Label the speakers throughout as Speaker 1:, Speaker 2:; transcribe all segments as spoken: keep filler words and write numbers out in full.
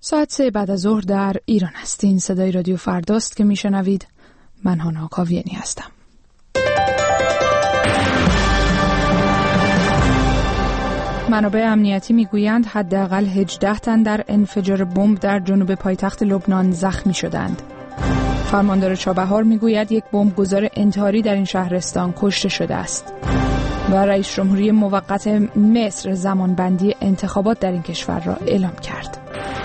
Speaker 1: ساعت سه بعد از ظهر در ایران هستین. صدای رادیو فرداست که میشنوید. من هانا کاویانی هستم. منابع امنیتی میگویند حداقل هجده تن در انفجار بمب در جنوب پایتخت لبنان زخمی شدند. فرماندار چابهار میگوید یک بمبگذار انتحاری در این شهرستان کشته شده است. و رئیس جمهوری موقت مصر زمانبندی انتخابات در این کشور را اعلام کرد.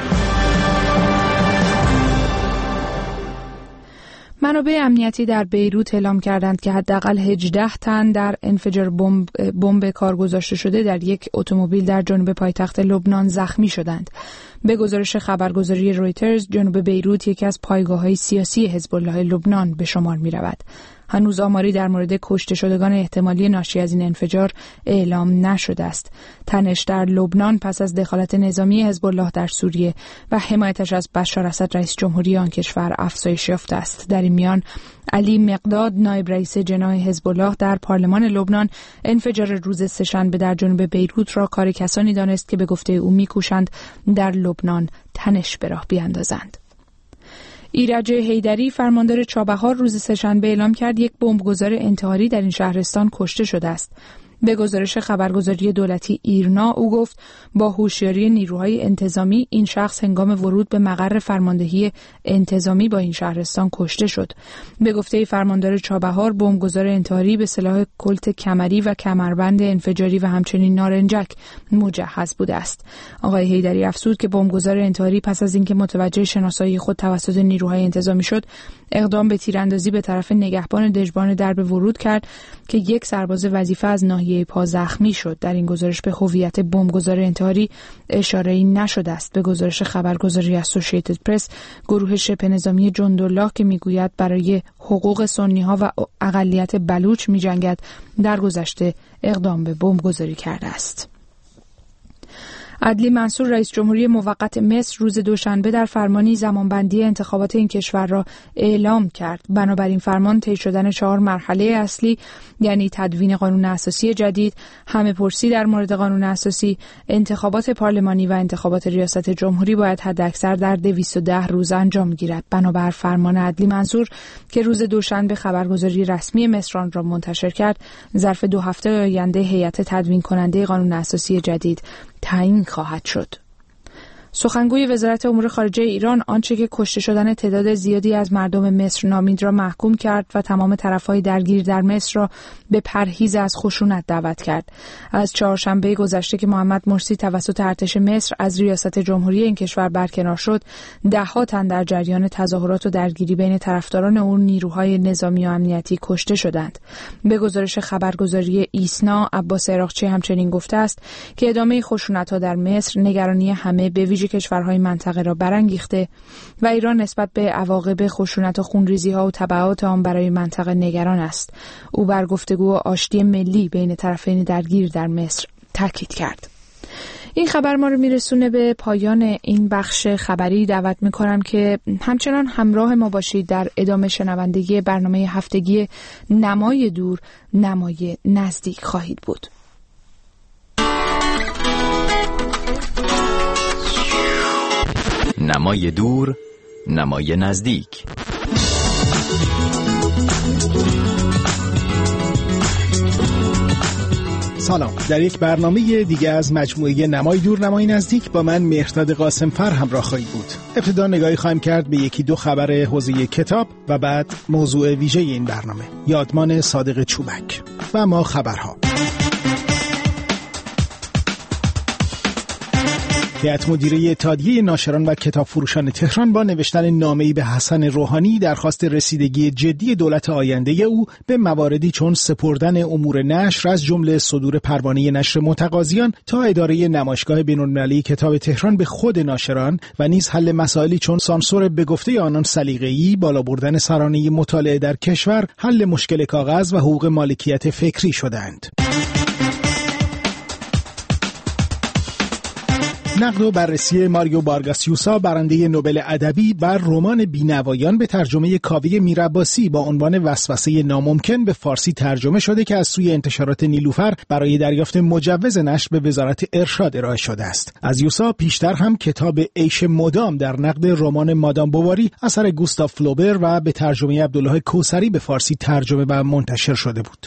Speaker 1: منابع امنیتی در بیروت اعلام کردند که حداقل هجده تن در انفجار بمب بمب کار گذاشته شده در یک اتومبیل در جنوب پایتخت لبنان زخمی شدند. به گزارش خبرگزاری رویترز، جنوب بیروت یکی از پایگاه‌های سیاسی حزب الله لبنان به شمار می‌رود. هنوز آماری در مورد کشته شدگان احتمالی ناشی از این انفجار اعلام نشده است. تنش در لبنان پس از دخالت نظامی حزب الله در سوریه و حمایتش از بشار اسد رئیس جمهوری آن کشور افزایش یافته است. در این میان علی مقداد نایب رئیس جناح حزب الله در پارلمان لبنان انفجار روز سه‌شنبه در جنوب بیروت را کار کسانی دانست که به گفته او می‌کوشند در لبنان تنش به راه بیاندازند. ایرج حیدری فرماندار چابهار روز سه‌شنبه اعلام کرد یک بمبگذار انتحاری در این شهرستان کشته شده است. به گزارش خبرگزاری دولتی ایرنا او گفت با هوشیاری نیروهای انتظامی این شخص هنگام ورود به مقر فرماندهی انتظامی با این شهرستان کشته شد. به گفته فرماندار چابهار بمبگذار انتحاری به سلاح کلت کمری و کمربند انفجاری و همچنین نارنجک مجهز بوده است. آقای حیدری افزود که بمبگذار انتحاری پس از اینکه متوجه شناسایی خود توسط نیروهای انتظامی شد، اقدام به تیراندازی به طرف نگهبان دژبان درب ورود کرد که یک سرباز وظیفه از ناحیه پا زخمی شد. در این گزارش به هویت بمبگذار انتحاری اشاره‌ای نشده است. به گزارش خبرگزاری اسوسییتد پرس، گروه شبه نظامی جندالله که میگوید برای حقوق سنی‌ها و اقلیت بلوچ می‌جنگد، در گذشته اقدام به بمبگذاری کرده است. عدلی منصور رئیس جمهوری موقت مصر روز دوشنبه در فرمانی زمانبندی انتخابات این کشور را اعلام کرد. بنابراین فرمان طی شدن چهار مرحله اصلی، یعنی تدوین قانون اساسی جدید، همه پرسی در مورد قانون اساسی، انتخابات پارلمانی و انتخابات ریاست جمهوری باید حداکثر در دویست و ده روز انجام گیرد. بنابر فرمان عدلی منصور که روز دوشنبه خبرگزاری رسمی مصر آن را منتشر کرد، ظرف دو هفته آینده هیئت تدوین کننده قانون اساسی جدید تعیین خواهد شد. سخنگوی وزارت امور خارجه ایران آنچه که کشته شدن تعداد زیادی از مردم مصر نامید را محکوم کرد و تمام طرفهای درگیر در مصر را به پرهیز از خشونت دعوت کرد. از چهارشنبه گذشته که محمد مرسی توسط ارتش مصر از ریاست جمهوری این کشور برکنار شد، ده‌ها تن در جریان تظاهرات و درگیری بین طرفداران او نیروهای نظامی و امنیتی کشته شدند. به گزارش خبرگزاری ایسنا، عباس عراقچی همچنین گفته است که ادامه خشونت‌ها در مصر نگرانی همه به ویژه کشورهای منطقه را برانگیخته و ایران نسبت به عواقب خشونت و خونریزی‌ها و تبعات آن برای منطقه نگران است. او بر گفتگو و آشتی ملی بین طرفین درگیر در مصر تاکید کرد. این خبر ما رو میرسونه به پایان این بخش خبری. دعوت میکنم که همچنان همراه ما باشید در ادامه شنوندگی برنامه هفتگی نمای دور نمای نزدیک خواهید بود.
Speaker 2: نمای دور نمای نزدیک.
Speaker 3: سلام، در یک برنامه دیگه از مجموعه نمای دور نمای نزدیک با من مهرداد قاسمفر همراه خواهید بود. ابتدا نگاهی خواهیم کرد به یکی دو خبر حوزه کتاب و بعد موضوع ویژه این برنامه، یادمان صادق چوبک. و ما خبرها. هیئت مدیره اتحادیه ناشران و کتاب فروشان تهران با نوشتن نامه‌ای به حسن روحانی درخواست رسیدگی جدی دولت آینده او به مواردی چون سپردن امور نشر از جمله صدور پروانه نشر متقاضیان تا اداره نمایشگاه بین‌المللی کتاب تهران به خود ناشران و نیز حل مسائلی چون سانسور به گفته آنان سلیقه‌ای، بالا بردن سرانه مطالعه در کشور، حل مشکل کاغذ و حقوق مالکیت فکری شدند. نقد و بررسی ماریو وارگاس یوسا، برنده نوبل ادبی، بر رمان بینوایان به ترجمه کاوه میرعباسی با عنوان وسوسه ناممکن به فارسی ترجمه شده که از سوی انتشارات نیلوفر برای دریافت مجوز نشر به وزارت ارشاد ارائه شده است. از یوسا پیشتر هم کتاب عیش مدام در نقد رمان مادام بواری اثر گوستاف فلوبر و به ترجمه عبدالله کوثری به فارسی ترجمه و منتشر شده بود.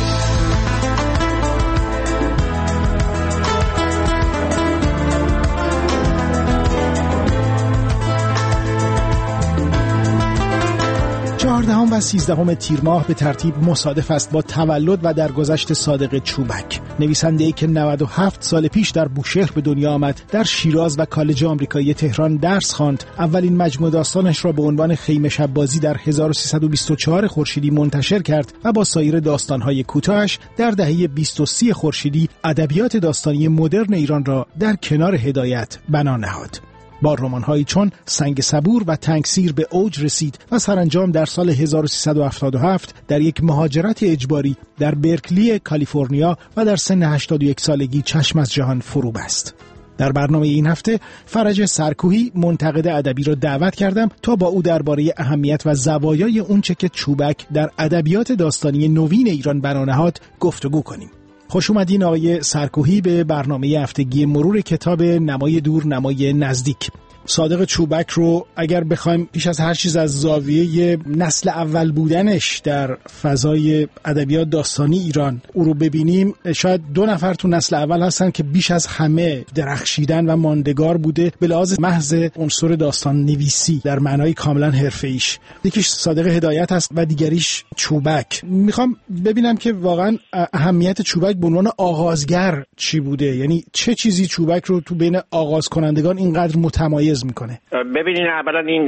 Speaker 3: چهاردهم و سیزدهم تیر ماه به ترتیب مصادف است با تولد و درگذشت صادق چوبک، نویسنده‌ای که نود و هفت سال پیش در بوشهر به دنیا آمد، در شیراز و کالج آمریکایی تهران درس خواند، اولین مجموعه داستانش را به عنوان خیمه شب بازی در هزار و سیصد و بیست و چهار خورشیدی منتشر کرد و با سایر داستان‌های کوتاهش در دهه بیست و سه خورشیدی ادبیات داستانی مدرن ایران را در کنار هدایت بنا نهاد. با رمان‌هایی چون سنگ صبور و تنگسیر به اوج رسید و سرانجام در سال هزار و سیصد و هفتاد و هفت در یک مهاجرت اجباری در برکلی کالیفرنیا و در سن هشتاد و یک سالگی چشم از جهان فرو بست. در برنامه این هفته فرج سرکوهی، منتقد ادبی را دعوت کردم تا با او درباره اهمیت و زوایای اونچه که چوبک در ادبیات داستانی نوین ایران بنا نهاد گفتگو کنیم. خوش اومدین آقای سرکوهی به برنامه هفتگی مرور کتاب نمای دور نمای نزدیک. صادق چوبک رو اگر بخوایم پیش از هر چیز از زاویه نسل اول بودنش در فضای ادبیات داستانی ایران او رو ببینیم، شاید دو نفر تو نسل اول هستن که بیش از همه درخشیدن و ماندگار بوده به لحاظ محض عنصر داستان نویسی در معنای کاملا حرفه‌ایش. یکیش صادق هدایت هست و دیگریش چوبک. میخوام ببینم که واقعا اهمیت چوبک به عنوان آغازگر چی بوده، یعنی چه چیزی چوبک رو تو بین آغاز کنندگان اینقدر متمایز میکنه؟
Speaker 4: ببینید، اولا این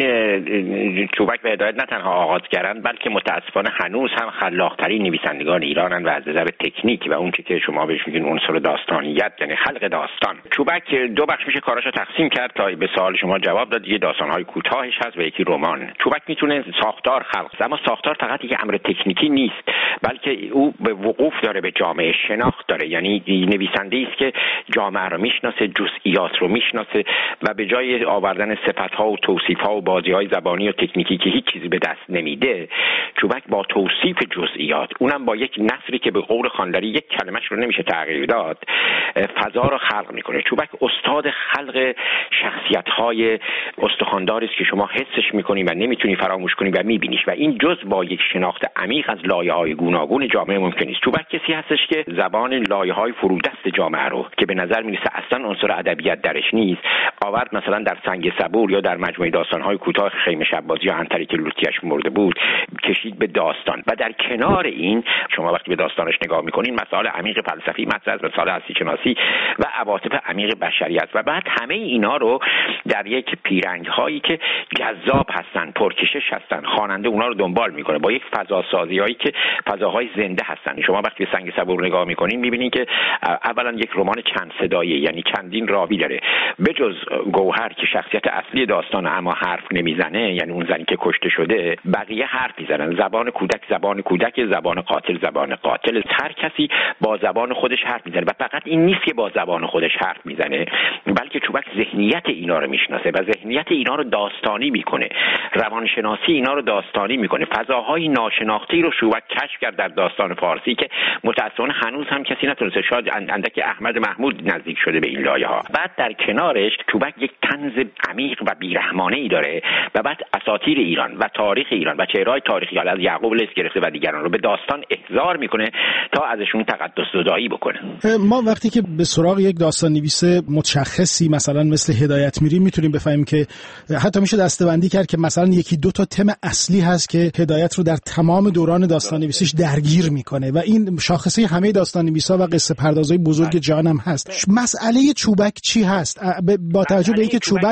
Speaker 4: چوبک و هدایت نه تنها آغازگرند بلکه متاسفانه هنوز هم خلاق‌ترین نویسندگان ایرانن و از نظر تکنیک و اون چیزی که شما بهش میگین عنصر داستانیت، یعنی خلق داستان. چوبک دو بخش میشه کاراشو تقسیم کرد تا به سوال شما جواب داد. یه داستان‌های کوتاهش هست و یکی رمان. چوبک میتونه ساختار خلق، اما ساختار فقط یک امر تکنیکی نیست بلکه او به وقوف داره به جامعه، شناخت داره، یعنی نویسنده‌ای است که جامعه رو میشناسه، جزئیات رو میشناسه و به جای آوردن صفت‌ها و توصیف‌ها و بازی‌های زبانی و تکنیکی که هیچ چیزی به دست نمیده، چوبک با توصیف جزئیات، اونم با یک نثری که به قول خانداری یک کلمه‌اش رو نمیشه تغییر داد، فضا رو خلق میکنه. چوبک استاد خلق شخصیت‌های استخوانداری است که شما حسش می‌کنی و نمیتونی فراموش کنی و می‌بینیش و این جز با یک شناخت عمیق از لایه‌های گوناگون جامعه ممکن است. چوبک کسی هستش که زبان لایه‌های فرودست جامعه رو که به نظر می‌رسه اصلا عنصر ادبیات درش نیست، آورد مثلا در سنگ صبور یا در مجموعه داستان‌های کوتاه خیمه شب بازی یا عنتری که لوتیش مرده بود کشید به داستان. و در کنار این شما وقتی به داستانش نگاه می‌کنین مسائل عمیق فلسفی مطرح است، مسائل هستی شناسی و عواطف عمیق بشریت و بعد همه اینا رو در یک پیرنگ‌هایی که جذاب هستن، پرکشش هستن، خواننده اونا رو دنبال می‌کنه با یک فضا سازی‌هایی که فضاهای زنده هستن. شما وقتی به سنگ صبور نگاه می‌کنین می‌بینین که اولا یک رمان چند صدایی، یعنی چندین راوی داره، بجز گوهر که شخصیت اصلی داستان اما حرف نمیزنه، یعنی اون زنی که کشته شده، بقیه حرف میزنن. زبان کودک زبان کودک، زبان قاتل زبان قاتل. هر کسی با زبان خودش حرف میزنه و فقط این نیست که با زبان خودش حرف میزنه بلکه چوبک ذهنیت اینا رو میشناسه و ذهنیت اینا رو داستانی میکنه، روانشناسی اینا رو داستانی میکنه. فضاهای ناشناخته رو چوبک کشف کرد در داستان فارسی که متأسفانه هنوز هم کسی نتونسته، شاید اندک احمد محمود نزدیک شده به این لایه ها. بعد در کنارش چوبک یک طنز عمیق و بیرحمانه ای داره و بعد اساطیر ایران و تاریخ ایران و چهره‌های تاریخی از یعقوب لیث گرفته و دیگران رو به داستان احضار میکنه تا ازشون تقدس زدایی بکنه.
Speaker 3: ما وقتی که به سراغ یک داستان نویس متشخصی مثلا مثل هدایت میریم میتونیم بفهمیم که حتی میشه دسته‌بندی کرد که مثلا یکی دو تا تم اصلی هست که هدایت رو در تمام دوران داستان نویسیش درگیر میکنه و این شاخصه همه داستان نویسا و قصه پردازای بزرگ جهان هم هست. مسئله چوبک چی هست؟ با توجه به اینکه چوبک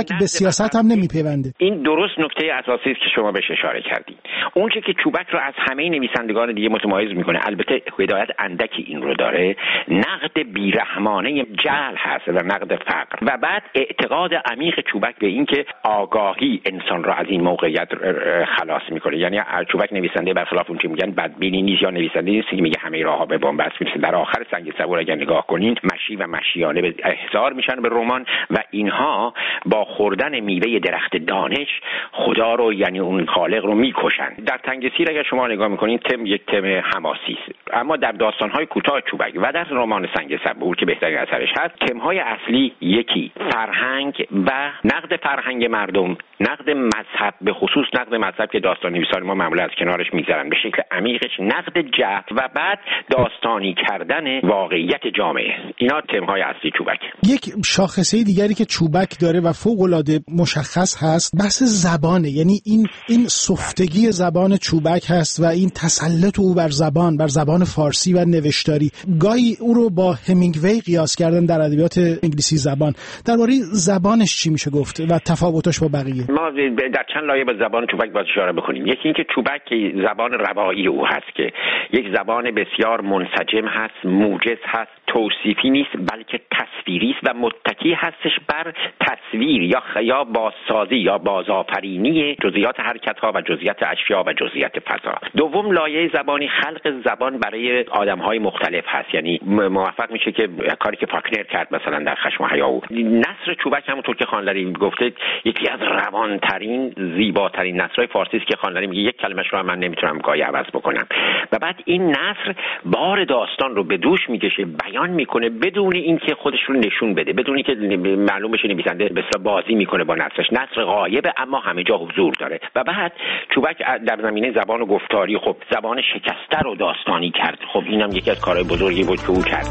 Speaker 3: چوبک به سیاست هم نمیپیونده.
Speaker 4: این درست نکته اساسی است که شما بهش اشاره کردید. اون چیزی که چوبک رو از همه نویسندگان دیگه متمایز میکنه، البته هدایت اندکی این رو داره، نقد بیرحمانه جهل هست و نقد فقر و بعد اعتقاد عمیق چوبک به این که آگاهی انسان را از این موقعیت خلاص میکنه. یعنی چوبک نویسنده برخلاف اون که میگن بدبینی نیست یا نویسنده نیست که میگه همه راهها به بن‌بست میرسه. در آخر سنگ صبور اگر نگاه کنین مشی و مشیانه به احضار میشن به رمان و اینها با خوردن میوه درخت دانش خدا رو یعنی اون خالق رو میکشن. در تنگسیر اگر شما نگاه میکنین تم یک تم حماسی است، اما در داستان‌های کوتاه چوبک و در رمان سنگ صبور که بهترین اثرش هست تم‌های اصلی یکی فرهنگ و نقد فرهنگ مردم، نقد مذهب، به خصوص نقد مذهب که داستان‌نویسان ما معمولا از کنارش میگذرن به شکل عمیقش، نقد جهل و بعد داستانی کردن واقعیت جامعه. اینا تم‌های اصلی چوبک.
Speaker 3: یک شاخصه دیگری که چوبک داره و فوق‌العاده مشخص هست بحث زبانه، یعنی این این سفتگی زبان چوبک هست و این تسلط او بر زبان، بر زبان فارسی و نوشتاری. گاهی او رو با همینگوی قیاس کردن در ادبیات انگلیسی زبان. درباره زبانش چی میشه گفت و تفاوتش با بقیه؟
Speaker 4: ما در چند لایه به زبان چوبک باید اشاره بکنیم. یکی این که چوبک زبان روایی او هست که یک زبان بسیار منسجم هست، موجز هست، توصیفی نیست بلکه تصویری است و متکی هستش بر تصویر یا یا بازسازی یا بازآفرینی جزئیات حرکت‌ها و جزئیات اشیا و جزئیات فضا. دوم لایه زبانی خلق زبان برای آدم‌های مختلف هست، یعنی موفق میشه که کاری که فاکنر کرد مثلا در خشم و حیا او. نثر چوبک همونطور که خانلری گفته یکی از روانترین زیباترین نثرهای فارسی است که خانلری میگه یک کلمش رو من نمیتونم گاهی عوض بکنم و بعد این نثر بار داستان رو به دوش میکشه، بیان میکنه بدون اینکه خودش رو نشون بده، بدون اینکه معلوم بشه نویسنده به اصطلاح بازی میکنه با نثرش. نثر غایبه اما همه جا حضور داره. و بعد چوبک در زمینه زبان و گفتاری خب زبان شکسته رو داستانی کرد. خب اینم یکی از کارهای بزرگی بود که او کرد.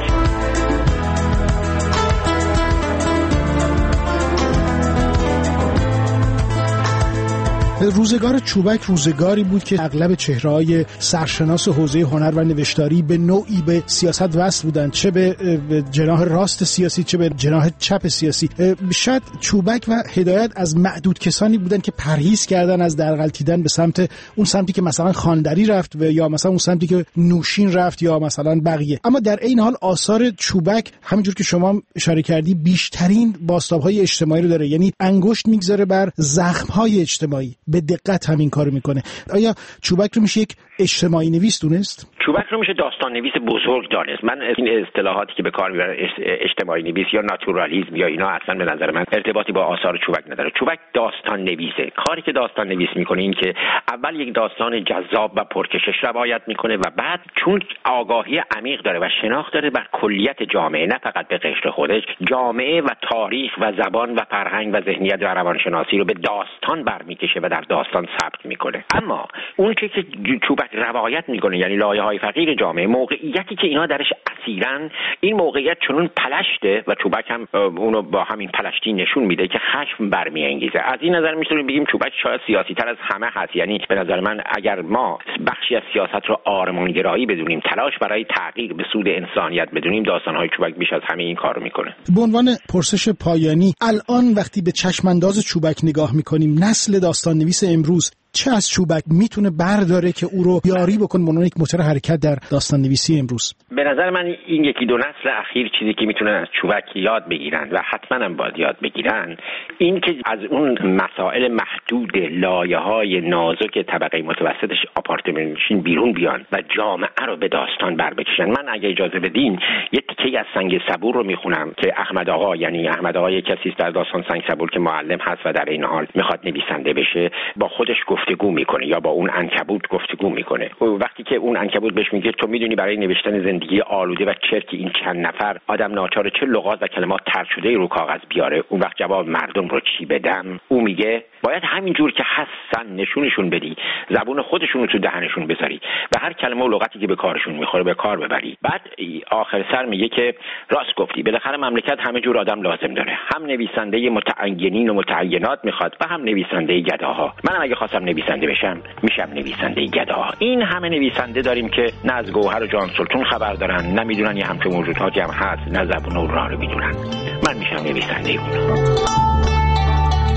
Speaker 3: روزگار چوبک روزگاری بود که اغلب چهره‌های سرشناس حوزه هنر و نوشتاری به نوعی به سیاست وصل بودند، چه به جناح راست سیاسی چه به جناح چپ سیاسی. شاید چوبک و هدایت از معدود کسانی بودند که پرهیز کردن از درغلطیدن به سمت اون سمتی که مثلا خاندری رفت و یا مثلا اون سمتی که نوشین رفت یا مثلا بقیه. اما در این حال آثار چوبک همونجور که شما اشاره کردی بیشترین بازتاب‌های اجتماعی رو داره، یعنی انگشت میگذاره بر زخم‌های اجتماعی، به دقت همین کارو میکنه. آیا چوبک رو میشه یک اجتماعی نویس دونست؟
Speaker 4: چوبک رو میشه داستان نویس بزرگ دانست. من این اصطلاحاتی که به کار میبرن اجتماعی نویس یا ناتورالیسم یا اینا اصلا به نظر من ارتباطی با آثار چوبک نداره. چوبک داستان نویسه. کاری که داستان نویس میکنه این که اول یک داستان جذاب و پرکشش روایت میکنه و بعد چون آگاهی عمیق داره و شناخت داره بر کلیت جامعه، نه فقط به قشر خودش، جامعه و تاریخ و زبان و فرهنگ و ذهنیت و روانشناسی رو به داستان برمیکشه و در داستان ثبت میکنه. اما اون چیزی که چوبک روایت میکنه یعنی لایه‌های فقیر جامعه، موقعیتی که اینا درش اسیرن، این موقعیت چنون پلشته و چوبک هم اونو با همین پلشتی نشون میده که خشم برمیانگیزه. از این نظر میتونیم بگیم چوبک شاید سیاسی تر از همه هست. یعنی به نظر من اگر ما بخشی از سیاست رو آرمانگرایی بدونیم، تلاش برای تغییر به سود انسانیت بدونیم، داستان‌های چوبک بیش از همه این کار رو میکنه.
Speaker 3: به عنوان پرسش پایانی، الان وقتی به چشمانداز چوبک نگاه میکنیم، نسل داستان نویس امروز چه از چوبک میتونه برداره که او رو یاری بکنه به عنوان یک موتور حرکت در داستان نویسی امروز؟
Speaker 4: به نظر من این یکی دو نسل اخیر چیزی که میتونن از چوبک یاد بگیرن و حتما هم باید یاد بگیرن این که از اون مسائل محدود لایه‌های نازک طبقه متوسطش آپارتمانشین بیرون بیان و جامعه رو به داستان بر بکشن. من اگه اجازه بدین یه تیکه از سنگ صبور رو میخونم که احمد آقا، یعنی احمد آقا یک کسی است در داستان سنگ صبور که معلم هست و در این حال میخواد نویسنده بشه، با خودش گفتگو میکنه یا با اون عنکبوت گفتگو میکنه. وقتی که اون عنکبوت بهش میگه تو میدونی برای نوشتن زندگی آلوده و چرکی این چند نفر آدم ناچار چه لغات و کلمات طرح شده رو کاغذ بیاره، اون وقت جواب مردم رو چی بدم؟ او میگه باید همینجور که هستن نشونشون بدی، زبون خودشون رو تو دهنشون بذاری و هر کلمه و لغتی که به کارشون میخوره به کار ببری. بعد آخر سر میگه که راست گفتی، بالاخره مملکت همه جور آدم لازم داره، هم نویسنده متعینین و متعینات میخواد و هم نویسنده گداها. منم اگه خواستم نویسنده بشم میشم نویسنده گداها. این همه نویسنده داریم که نه از گوهر و جان سلطون خبر دارن، نه میدونن یه همچون موجوداتی هم هست، نه زبون و راه رو میدونن. من میشم نویسنده اون.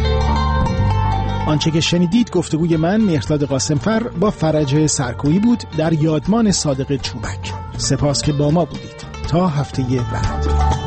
Speaker 3: آنچه که شنیدید گفتگوی من مهرداد قاسمفر با فرج سرکویی بود در یادمان صادق چوبک. سپاس که با ما بودید. تا هفته بعد.